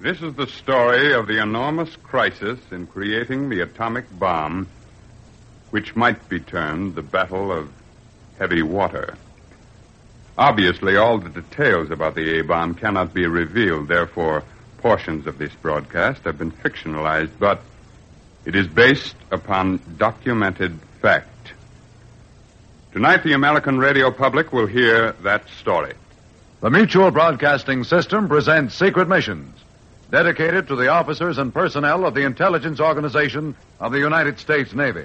This is the story of the enormous crisis in creating the atomic bomb, which might be termed the Battle of Heavy Water. Obviously, all the details about the A-bomb cannot be revealed. Therefore, portions of this broadcast have been fictionalized, but it is based upon documented fact. Tonight, the American radio public will hear that story. The Mutual Broadcasting System presents Secret Missions, dedicated to the officers and personnel of the intelligence organization of the United States Navy.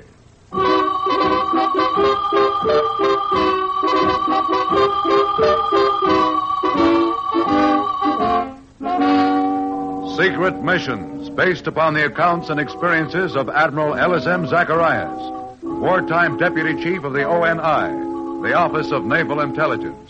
Secret Missions, based upon the accounts and experiences of Admiral L.S.M. Zacharias, wartime Deputy Chief of the ONI, the Office of Naval Intelligence.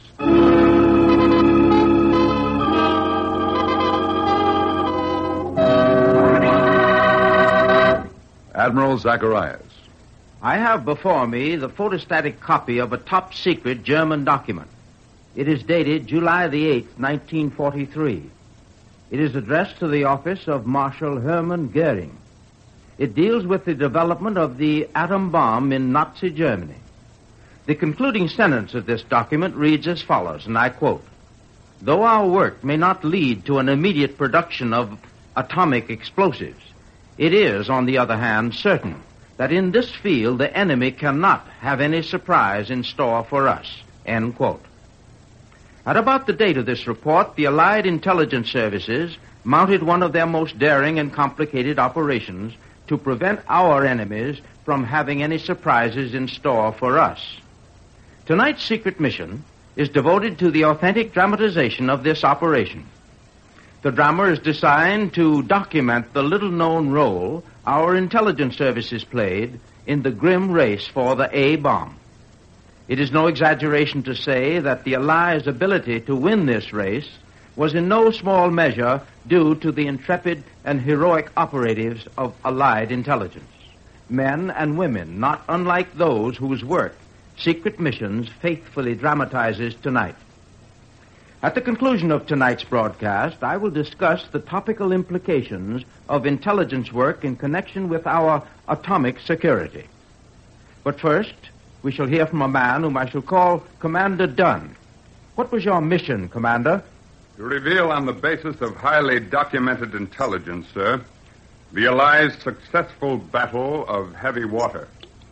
Admiral Zacharias. I have before me the photostatic copy of a top-secret German document. It is dated July the 8th, 1943. It is addressed to the office of Marshal Hermann Goering. It deals with the development of the atom bomb in Nazi Germany. The concluding sentence of this document reads as follows, and I quote, "Though our work may not lead to an immediate production of atomic explosives, it is, on the other hand, certain that in this field the enemy cannot have any surprise in store for us." End quote. At about the date of this report, the Allied intelligence services mounted one of their most daring and complicated operations to prevent our enemies from having any surprises in store for us. Tonight's secret mission is devoted to the authentic dramatization of this operation. The drama is designed to document the little-known role our intelligence services played in the grim race for the A-bomb. It is no exaggeration to say that the Allies' ability to win this race was in no small measure due to the intrepid and heroic operatives of Allied intelligence. Men and women not unlike those whose work Secret Missions faithfully dramatizes tonight. At the conclusion of tonight's broadcast, I will discuss the topical implications of intelligence work in connection with our atomic security. But first, we shall hear from a man whom I shall call Commander Dunn. What was your mission, Commander? To reveal on the basis of highly documented intelligence, sir, the Allies' successful battle of heavy water.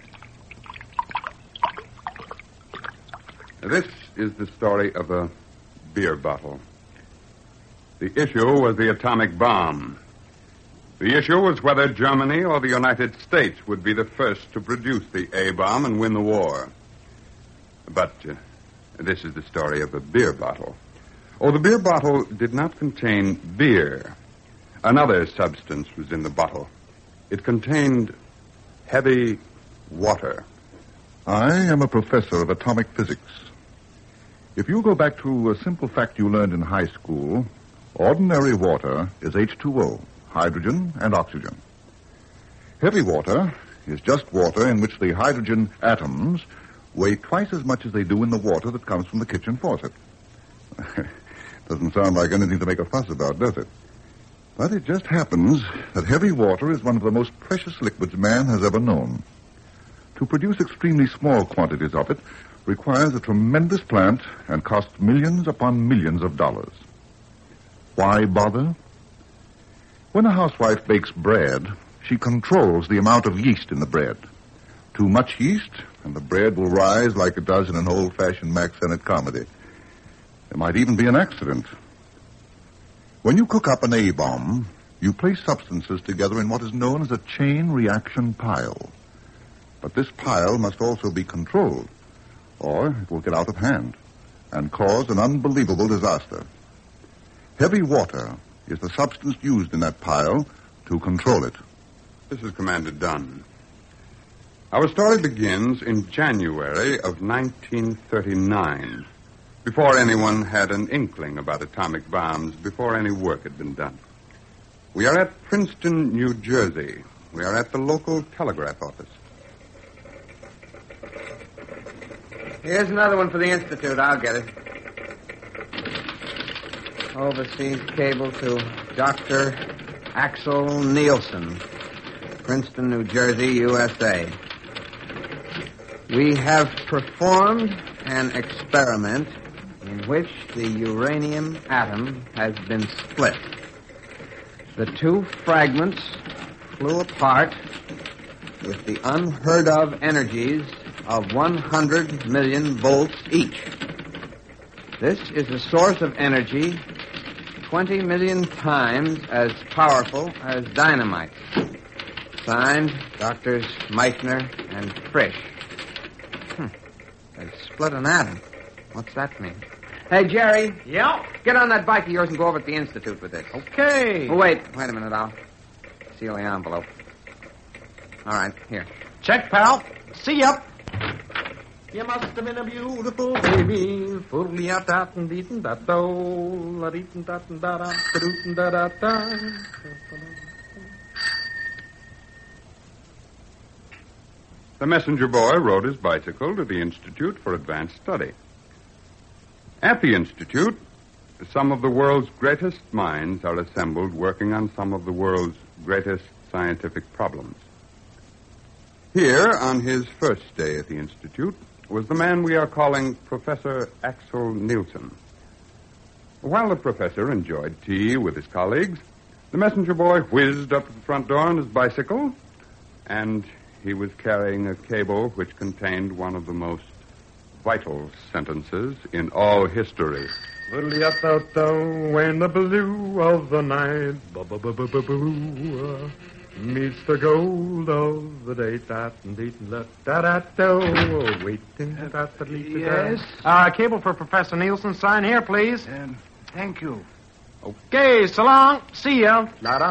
This is the story of a beer bottle. The issue was the atomic bomb. The issue was whether Germany or the United States would be the first to produce the A-bomb and win the war. But this is the story of a beer bottle. Oh, the beer bottle did not contain beer. Another substance was in the bottle. It contained heavy water. I am a professor of atomic physics. If you go back to a simple fact you learned in high school, ordinary water is H2O, hydrogen and oxygen. Heavy water is just water in which the hydrogen atoms weigh twice as much as they do in the water that comes from the kitchen faucet. Doesn't sound like anything to make a fuss about, does it? But it just happens that heavy water is one of the most precious liquids man has ever known. To produce extremely small quantities of it requires a tremendous plant and costs millions upon millions of dollars. Why bother? When a housewife bakes bread, she controls the amount of yeast in the bread. Too much yeast, and the bread will rise like it does in an old-fashioned Mack Sennett comedy. There might even be an accident. When you cook up an A-bomb, you place substances together in what is known as a chain reaction pile. But this pile must also be controlled, or it will get out of hand and cause an unbelievable disaster. Heavy water is the substance used in that pile to control it. This is Commander Dunn. Our story begins in January of 1939, before anyone had an inkling about atomic bombs, before any work had been done. We are at Princeton, New Jersey. We are at the local telegraph office. Here's another one for the Institute. I'll get it. overseas cable to Dr. Axel Nielsen, Princeton, New Jersey, USA. We have performed an experiment in which the uranium atom has been split. The two fragments flew apart with the unheard-of energies of 100 million volts each. This is a source of energy 20 million times as powerful as dynamite. Signed, Drs. Meitner and Frisch. They split an atom. What's that mean? Hey, Jerry. Yeah? Get on that bike of yours and go over to the Institute with this. Okay. Oh, wait a minute. I'll seal the envelope. All right, here. Check, pal. See ya. You must have been a beautiful baby. The messenger boy rode his bicycle to the Institute for Advanced Study. At the Institute, some of the world's greatest minds are assembled working on some of the world's greatest scientific problems. Here, on his first day at the Institute, was the man we are calling Professor Axel Nielsen. While the professor enjoyed tea with his colleagues, the messenger boy whizzed up to the front door on his bicycle, and he was carrying a cable which contained one of the most vital sentences in all history. When the blue of the night meets the gold of the day. Yes? Cable for Professor Nielsen. Sign here, please. Thank you. Okay, so long. See ya.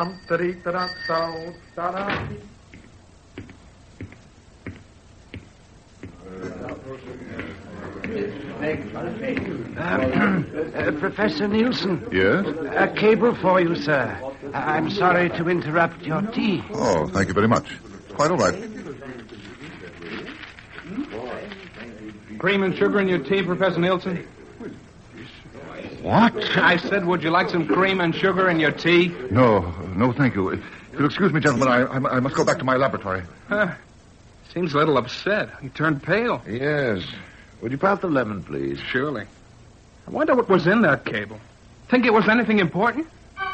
Professor Nielsen. Yes? A cable for you, sir. I'm sorry to interrupt your tea. Oh, thank you very much. Quite all right. Cream and sugar in your tea, Professor Nielsen? What? I said, would you like some cream and sugar in your tea? No, thank you. If you'll excuse me, gentlemen, I must go back to my laboratory. Seems a little upset. He turned pale. Yes. Would you pass the lemon, please? Surely. I wonder what was in that cable. Think it was anything important?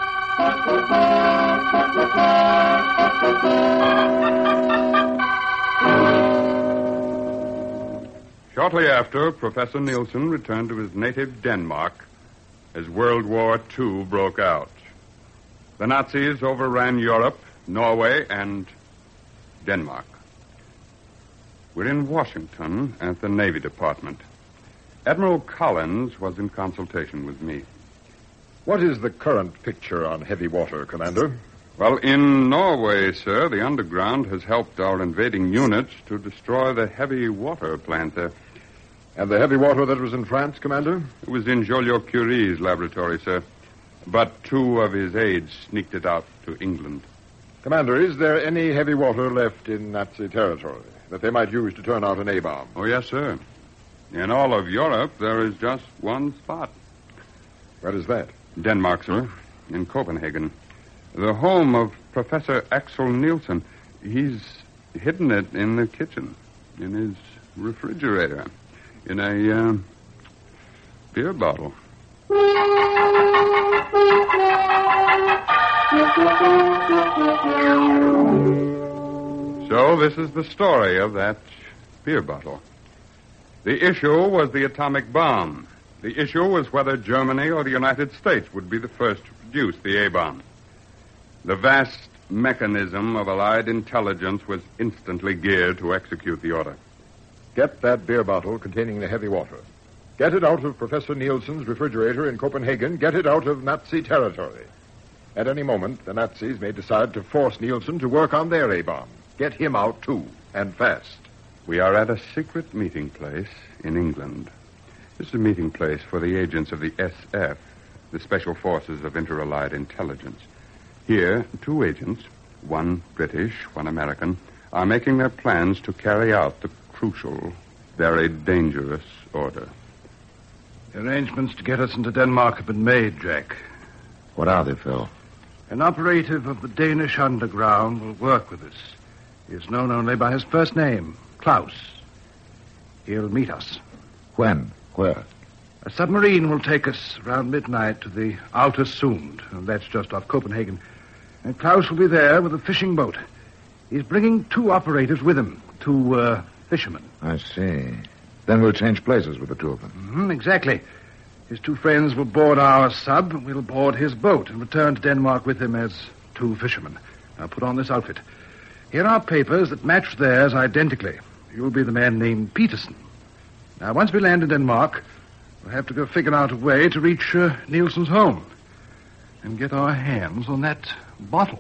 Shortly after, Professor Nielsen returned to his native Denmark as World War II broke out. The Nazis overran Europe, Norway, and Denmark. We're in Washington at the Navy Department. Admiral Collins was in consultation with me. What is the current picture on heavy water, Commander? Well, in Norway, sir, the underground has helped our invading units to destroy the heavy water plant there. And the heavy water that was in France, Commander? It was in Joliot-Curie's laboratory, sir. But 2 of his aides sneaked it out to England. Commander, is there any heavy water left in Nazi territory that they might use to turn out an A-bomb? Oh, yes, sir. In all of Europe, there is just one spot. Where is that? Denmark, sir, in Copenhagen. The home of Professor Axel Nielsen. He's hidden it in the kitchen, in his refrigerator, in a beer bottle. So this is the story of that beer bottle. The issue was the atomic bomb. The issue was whether Germany or the United States would be the first to produce the A-bomb. The vast mechanism of Allied intelligence was instantly geared to execute the order. Get that beer bottle containing the heavy water. Get it out of Professor Nielsen's refrigerator in Copenhagen. Get it out of Nazi territory. At any moment, the Nazis may decide to force Nielsen to work on their A-bomb. Get him out, too, and fast. We are at a secret meeting place in England. This is a meeting place for the agents of the SF, the Special Forces of Inter-Allied Intelligence. Here, 2 agents, one British, one American, are making their plans to carry out the crucial, very dangerous order. Arrangements to get us into Denmark have been made, Jack. What are they, Phil? An operative of the Danish underground will work with us. He is known only by his first name, Klaus. He'll meet us. When? Where? A submarine will take us around midnight to the Outer Sund, and that's just off Copenhagen. And Klaus will be there with a fishing boat. He's bringing 2 operators with him, 2 fishermen. I see. Then we'll change places with the 2 of them. Mm-hmm, exactly. His 2 friends will board our sub, and we'll board his boat and return to Denmark with him as 2 fishermen. Now put on this outfit. Here are papers that match theirs identically. You'll be the man named Peterson. Now, once we land in Denmark, we'll have to go figure out a way to reach Nielsen's home and get our hands on that bottle.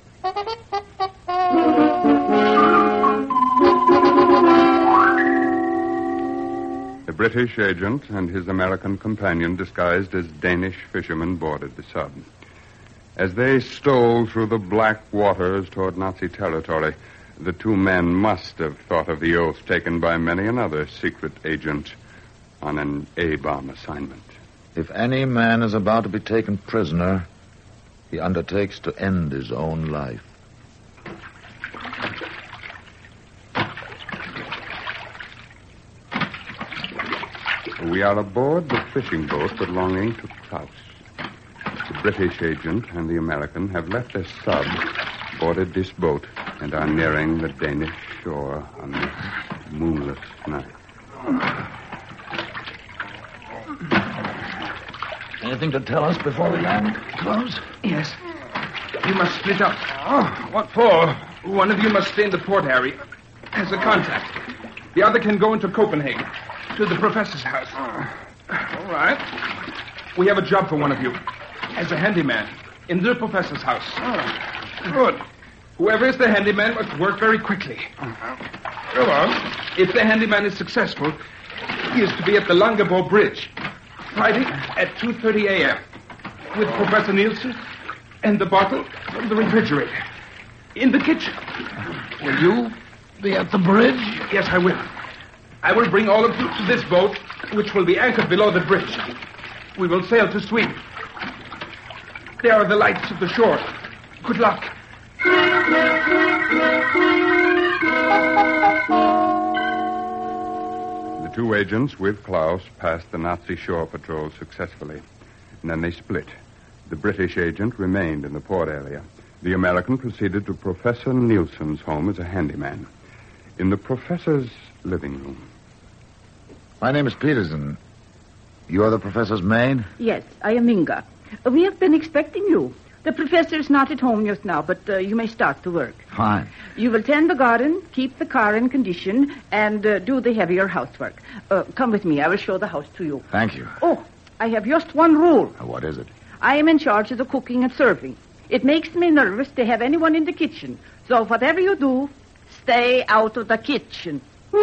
The British agent and his American companion, disguised as Danish fishermen, boarded the sub. As they stole through the black waters toward Nazi territory, the 2 men must have thought of the oath taken by many another secret agent on an A-bomb assignment. If any man is about to be taken prisoner, he undertakes to end his own life. We are aboard the fishing boat belonging to Klaus. The British agent and the American have left their sub, boarded this boat, and are nearing the Danish shore on this moonless night. Anything to tell us before we land, Klaus? Yes. You must split up. Oh, what for? One of you must stay in the port area as a contact. The other can go into Copenhagen, to the professor's house. All right. We have a job for one of you, as a handyman, in the professor's house. Good. Whoever is the handyman must work very quickly. Go on. If the handyman is successful, he is to be at the Langeborg Bridge, Friday at 2:30 a.m. with Professor Nielsen and the bottle from the refrigerator in the kitchen. Will you be at the bridge? Yes, I will. I will bring all of you to this boat, which will be anchored below the bridge. We will sail to Sweden. There are the lights of the shore. Good luck. The 2 agents with Klaus passed the Nazi shore patrol successfully. And then they split. The British agent remained in the port area. The American proceeded to Professor Nielsen's home as a handyman. In the professor's living room. My name is Peterson. You are the professor's maid? Yes, I am Inga. We have been expecting you. The professor is not at home just now, but you may start to work. Fine. You will tend the garden, keep the car in condition, and do the heavier housework. Come with me. I will show the house to you. Thank you. Oh, I have just one rule. What is it? I am in charge of the cooking and serving. It makes me nervous to have anyone in the kitchen. So whatever you do, stay out of the kitchen.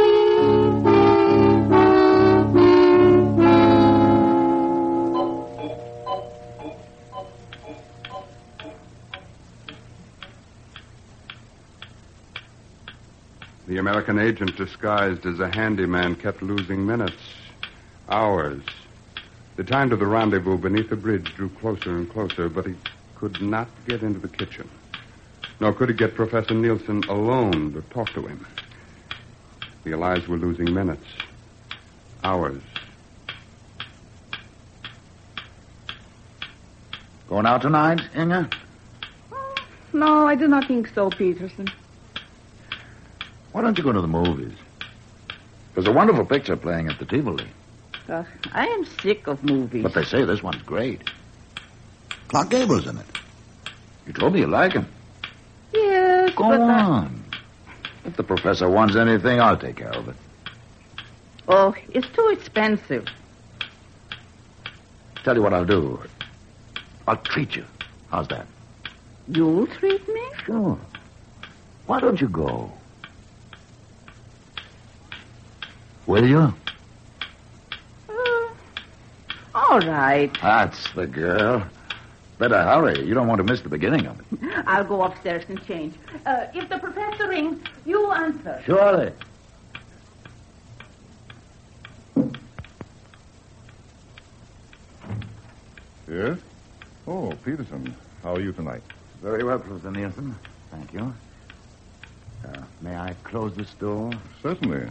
The American agent, disguised as a handyman, kept losing minutes, hours. The time to the rendezvous beneath the bridge drew closer and closer, but he could not get into the kitchen. Nor could he get Professor Nielsen alone to talk to him. The Allies were losing minutes, hours. Going out tonight, Inga? No, I do not think so, Peterson. Why don't you go to the movies? There's a wonderful picture playing at the Tivoli. I am sick of movies. But they say this one's great. Clark Gable's in it. You told me you like him. Yes, Go on. If the professor wants anything, I'll take care of it. Oh, it's too expensive. Tell you what I'll do. I'll treat you. How's that? You'll treat me? Sure. Why don't you go? Will you? All right. That's the girl. Better hurry. You don't want to miss the beginning of it. I'll go upstairs and change. If the professor rings, you answer. Surely. Yes? Oh, Peterson. How are you tonight? Very well, Professor Nielsen. Thank you. May I close this door? Certainly.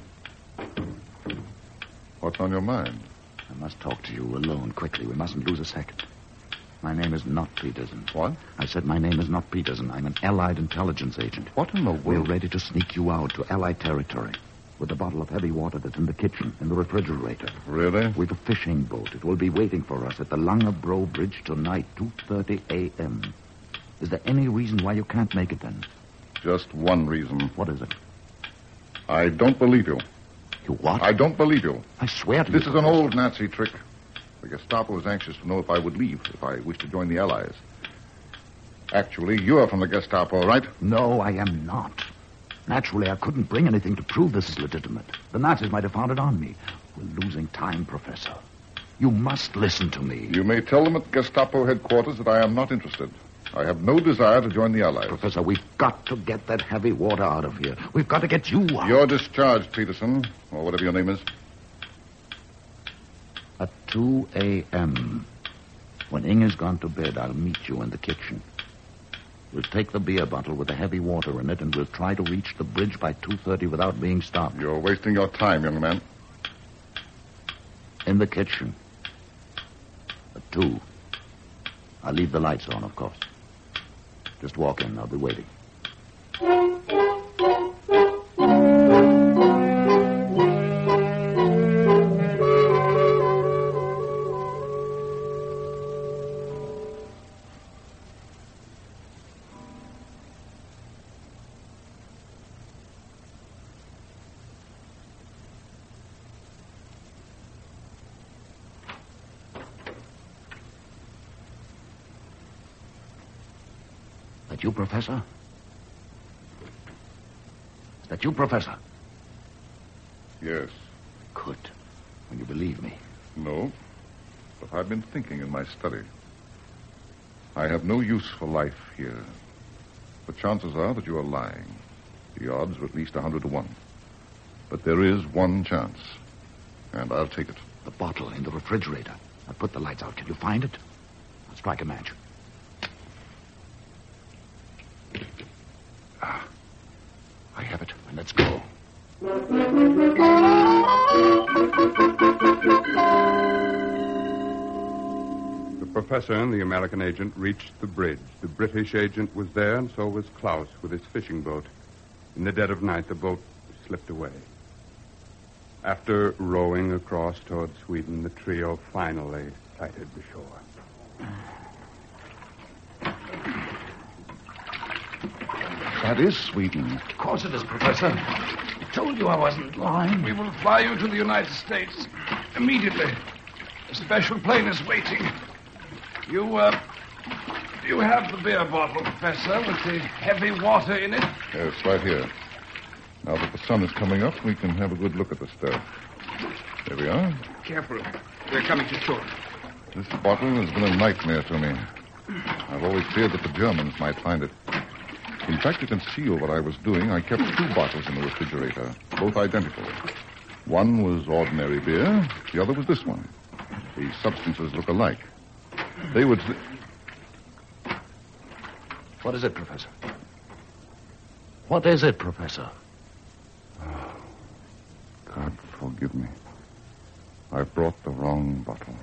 What's on your mind? I must talk to you alone quickly. We mustn't lose a second. My name is not Peterson. What? I said my name is not Peterson. I'm an Allied intelligence agent. What in the world? We're ready to sneak you out to Allied territory with a bottle of heavy water that's in the kitchen, in the refrigerator. Really? We've a fishing boat. It will be waiting for us at the Langebro Bridge tonight, 2:30 a.m. Is there any reason why you can't make it then? Just one reason. What is it? I don't believe you. You what? I don't believe you. I swear to you. This is an old Nazi trick. The Gestapo is anxious to know if I would leave, if I wish to join the Allies. Actually, you're from the Gestapo, right? No, I am not. Naturally, I couldn't bring anything to prove this is legitimate. The Nazis might have found it on me. We're losing time, Professor. You must listen to me. You may tell them at Gestapo headquarters that I am not interested. I have no desire to join the Allies. Professor, we've got to get that heavy water out of here. We've got to get you out. You're discharged, Peterson, or whatever your name is. At 2 a.m. When Inge's gone to bed, I'll meet you in the kitchen. We'll take the beer bottle with the heavy water in it, and we'll try to reach the bridge by 2:30 without being stopped. You're wasting your time, young man. In the kitchen. At 2. I'll leave the lights on, of course. Just walk in. I'll be waiting. That you, Professor? Is that you, Professor? Yes. Good. When you believe me. No, but I've been thinking in my study. I have no use for life here. The chances are that you are lying. The odds are at least 100 to 1. But there is one chance, and I'll take it. The bottle in the refrigerator. I'll put the lights out. Can you find it? I'll strike a match. I have it. Let's go. The professor and the American agent reached the bridge. The British agent was there, and so was Klaus with his fishing boat. In the dead of night, the boat slipped away. After rowing across toward Sweden, the trio finally sighted the shore. That is Sweden. Of course it is, Professor. I told you I wasn't lying. We will fly you to the United States immediately. A special plane is waiting. You have the beer bottle, Professor, with the heavy water in it? Yes, right here. Now that the sun is coming up, we can have a good look at the stuff. There we are. Careful. They're coming to shore. This bottle has been a nightmare to me. I've always feared that the Germans might find it. In fact, to conceal what I was doing, I kept 2 bottles in the refrigerator, both identical. One was ordinary beer, the other was this one. The substances look alike. They would... What is it, Professor? What is it, Professor? Oh, God forgive me. I brought the wrong bottle.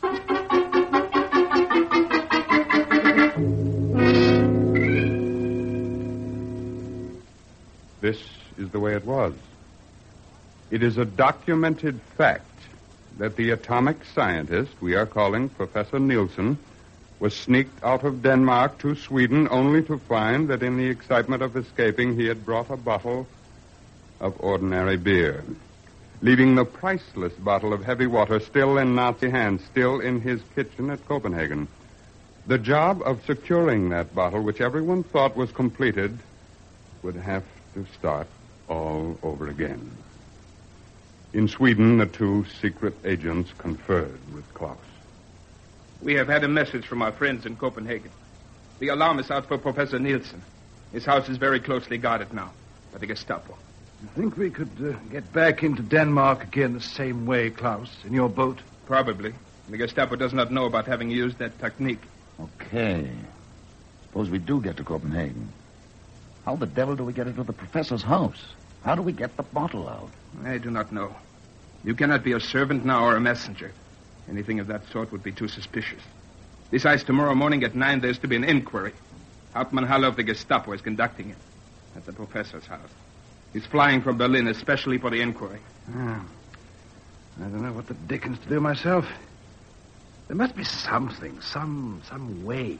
This is the way it was. It is a documented fact that the atomic scientist we are calling Professor Nielsen was sneaked out of Denmark to Sweden only to find that in the excitement of escaping he had brought a bottle of ordinary beer, leaving the priceless bottle of heavy water still in Nazi hands, still in his kitchen at Copenhagen. The job of securing that bottle, which everyone thought was completed, would have to start all over again. In Sweden, the 2 secret agents conferred with Klaus. We have had a message from our friends in Copenhagen. The alarm is out for Professor Nielsen. His house is very closely guarded now by the Gestapo. You think we could get back into Denmark again the same way, Klaus, in your boat? Probably. The Gestapo does not know about having used that technique. Okay. Suppose we do get to Copenhagen. How the devil do we get into the professor's house? How do we get the bottle out? I do not know. You cannot be a servant now or a messenger. Anything of that sort would be too suspicious. Besides, tomorrow morning at 9, there's to be an inquiry. Hauptmann Halle of the Gestapo is conducting it at the professor's house. He's flying from Berlin especially for the inquiry. I don't know what the dickens to do myself. There must be something, some way.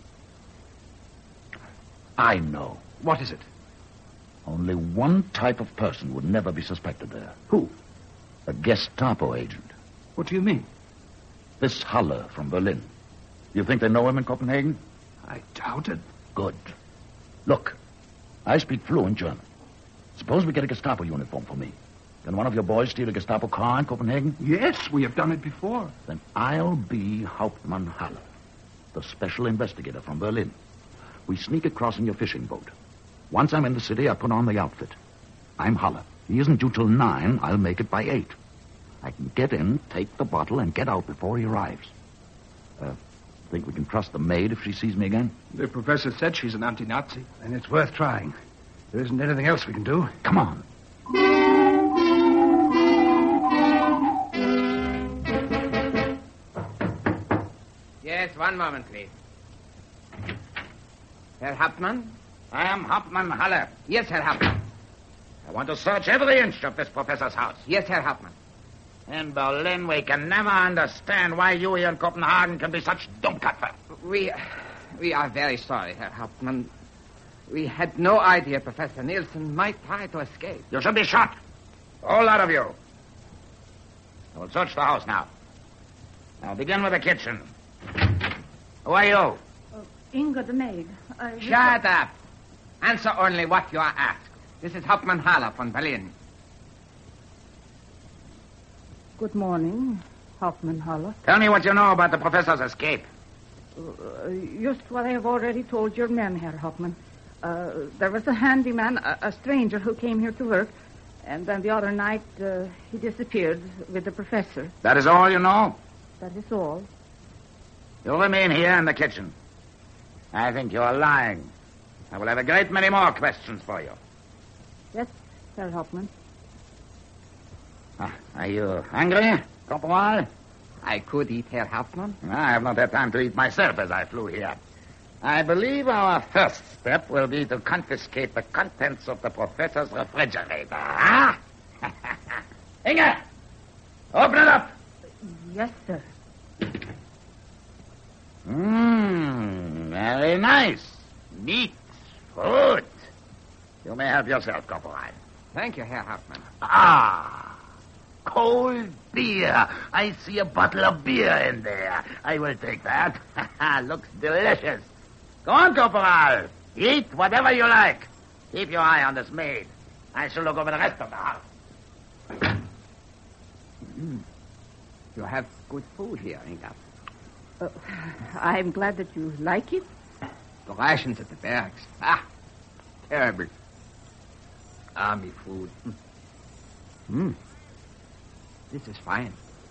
I know. What is it? Only one type of person would never be suspected there. Who? A Gestapo agent. What do you mean? This Halle from Berlin. You think they know him in Copenhagen? I doubt it. Good. Look, I speak fluent German. Suppose we get a Gestapo uniform for me. Can one of your boys steal a Gestapo car in Copenhagen? Yes, we have done it before. Then I'll be Hauptmann Halle, the special investigator from Berlin. We sneak across in your fishing boat. Once I'm in the city, I put on the outfit. I'm Halle. He isn't due till 9. I'll make it by 8. I can get in, take the bottle, and get out before he arrives. Think we can trust the maid if she sees me again? The professor said she's an anti-Nazi. And it's worth trying. There isn't anything else we can do. Come on. Yes, one moment, please. Herr Hauptmann? I am Hauptmann Halle. Yes, Herr Hauptmann. I want to search every inch of this professor's house. Yes, Herr Hauptmann. In Berlin, we can never understand why you here in Copenhagen can be such dummköpfe. We are very sorry, Herr Hauptmann. We had no idea Professor Nielsen might try to escape. You should be shot. A whole lot of you. I will search the house now. I'll begin with the kitchen. Who are you? Inga the maid. Shut up. Answer only what you are asked. This is Hauptmann Halle from Berlin. Good morning, Hauptmann Halle. Tell me what you know about the professor's escape. Just what I have already told your men, Herr Hauptmann. There was a handyman, a stranger who came here to work, and then the other night he disappeared with the professor. That is all you know? That is all. You'll remain here in the kitchen. I think you're lying. I will have a great many more questions for you. Yes, Herr Hauptmann. Are you hungry, Corporal? I could eat, Herr Hauptmann. I have not had time to eat myself as I flew here. I believe our first step will be to confiscate the contents of the professor's refrigerator. Ah? Inge! Open it up! Yes, sir. Very nice. Neat food. You may help yourself, Corporal. Thank you, Herr Hauptmann. Cold beer. I see a bottle of beer in there. I will take that. Looks delicious. Go on, Corporal. Eat whatever you like. Keep your eye on this maid. I shall look over the rest of the house. You have good food here, Inga. I'm glad that you like it. The rations at the barracks. Terrible. Army food. This is fine.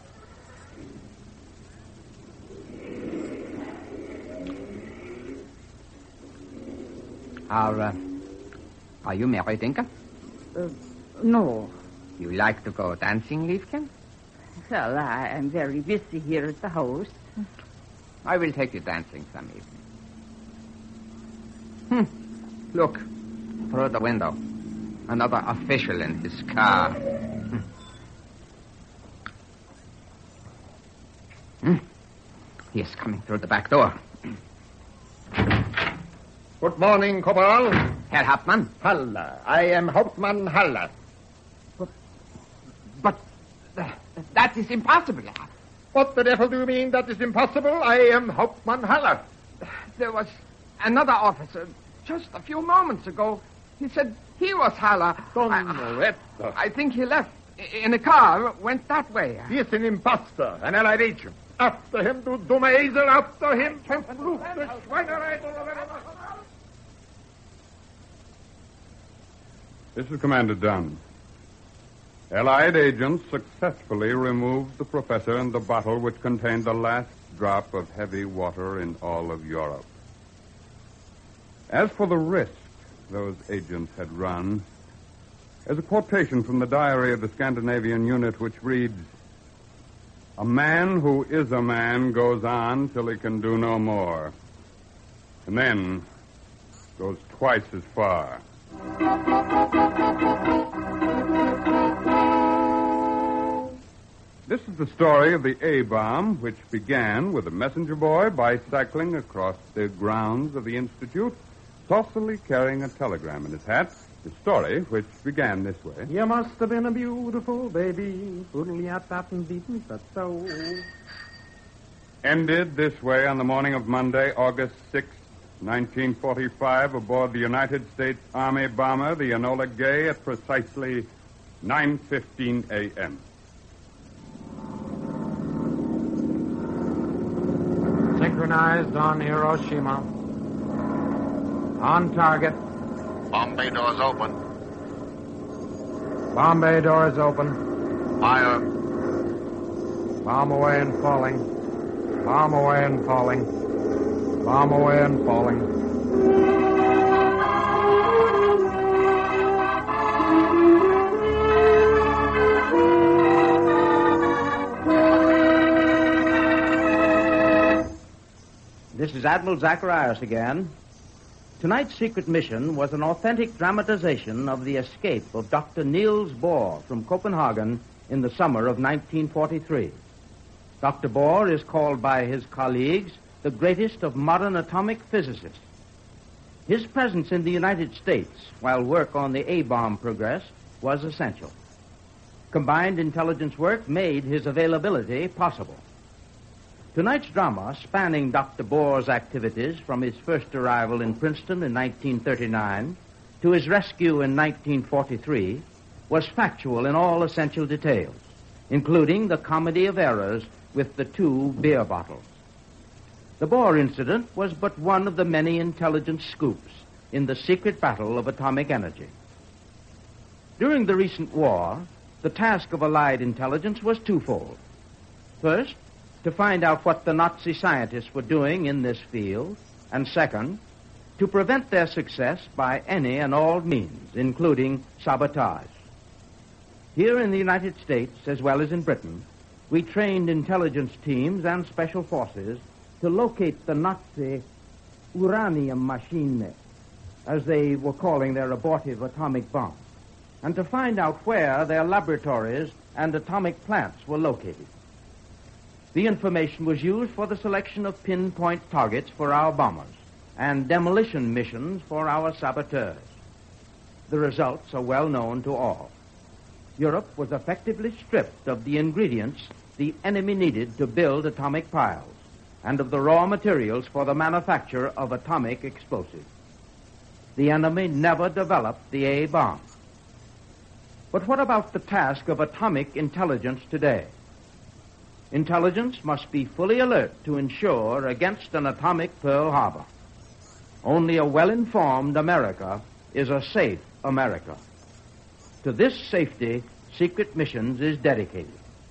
Are you married, Inga? No. You like to go dancing, Liebchen? Well, I am very busy here at the house. I will take you dancing some evening. Look, through the window. Another official in his car. He is coming through the back door. Good morning, Corporal. Herr Hauptmann? Halle. I am Hauptmann Halle. But that is impossible. What the devil do you mean that is impossible? I am Hauptmann Halle. There was another officer just a few moments ago. He said he was Halle. I think he left in a car, went that way. He is an impostor, and I'll reach him. After him, du dumme Esel, after him, verfluchte Schweinerei. This is Commander Dunn. Allied agents successfully removed the professor and the bottle which contained the last drop of heavy water in all of Europe. As for the risk those agents had run, there's a quotation from the diary of the Scandinavian unit which reads, "A man who is a man goes on till he can do no more, and then goes twice as far." This is the story of the A-bomb, which began with a messenger boy bicycling across the grounds of the Institute, saucily carrying a telegram in his hat. The story, which began this way. You must have been a beautiful baby. So. Ended this way on the morning of Monday, August 6, 1945, aboard the United States Army bomber, the Enola Gay, at precisely 9:15 a.m. Synchronized on Hiroshima. On target. Bombay doors open. Bombay doors open. Fire. Bomb away and falling. Bomb away and falling. Bomb away and falling. This is Admiral Zacharias again. Tonight's secret mission was an authentic dramatization of the escape of Dr. Niels Bohr from Copenhagen in the summer of 1943. Dr. Bohr is called by his colleagues the greatest of modern atomic physicists. His presence in the United States while work on the A-bomb progressed was essential. Combined intelligence work made his availability possible. Tonight's drama, spanning Dr. Bohr's activities from his first arrival in Princeton in 1939 to his rescue in 1943, was factual in all essential details, including the comedy of errors with the 2 beer bottles. The Bohr incident was but one of the many intelligence scoops in the secret battle of atomic energy. During the recent war, the task of Allied intelligence was twofold. First, to find out what the Nazi scientists were doing in this field, and second, to prevent their success by any and all means, including sabotage. Here in the United States, as well as in Britain, we trained intelligence teams and special forces to locate the Nazi uranium machine, as they were calling their abortive atomic bomb, and to find out where their laboratories and atomic plants were located. The information was used for the selection of pinpoint targets for our bombers and demolition missions for our saboteurs. The results are well known to all. Europe was effectively stripped of the ingredients the enemy needed to build atomic piles and of the raw materials for the manufacture of atomic explosives. The enemy never developed the A-bomb. But what about the task of atomic intelligence today? Intelligence must be fully alert to ensure against an atomic Pearl Harbor. Only a well-informed America is a safe America. To this safety, Secret Missions is dedicated.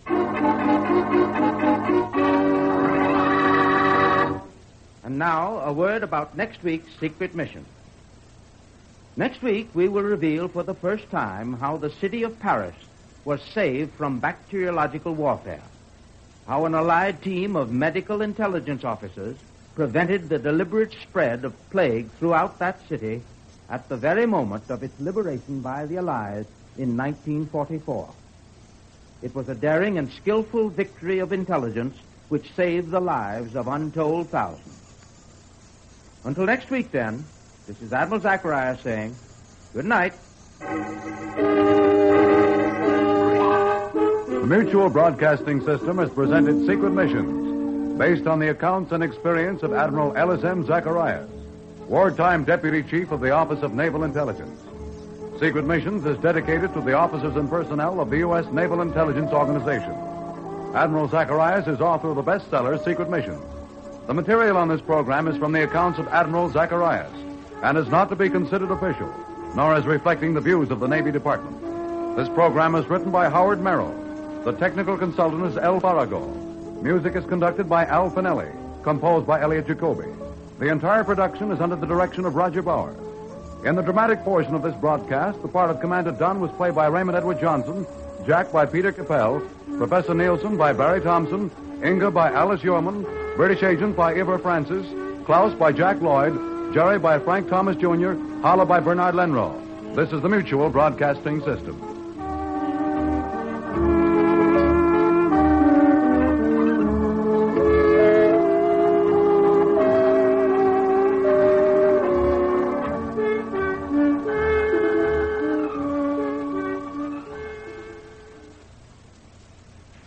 And now, a word about next week's Secret Mission. Next week, we will reveal for the first time how the city of Paris was saved from bacteriological warfare, how an Allied team of medical intelligence officers prevented the deliberate spread of plague throughout that city at the very moment of its liberation by the Allies in 1944. It was a daring and skillful victory of intelligence which saved the lives of untold thousands. Until next week, then, this is Admiral Zacharias saying good night. The Mutual Broadcasting System has presented Secret Missions, based on the accounts and experience of Admiral L.S.M. Zacharias, wartime Deputy Chief of the Office of Naval Intelligence. Secret Missions is dedicated to the officers and personnel of the U.S. Naval Intelligence Organization. Admiral Zacharias is author of the bestseller Secret Missions. The material on this program is from the accounts of Admiral Zacharias and is not to be considered official, nor as reflecting the views of the Navy Department. This program is written by Howard Merrill. The technical consultant is El Farago. Music is conducted by Al Finelli, composed by Elliot Jacoby. The entire production is under the direction of Roger Bauer. In the dramatic portion of this broadcast, the part of Commander Dunn was played by Raymond Edward Johnson, Jack by Peter Capell, Professor Nielsen by Barry Thompson, Inga by Alice Yorman, British Agent by Ivor Francis, Klaus by Jack Lloyd, Jerry by Frank Thomas Jr., Holla by Bernard Lenrow. This is the Mutual Broadcasting System.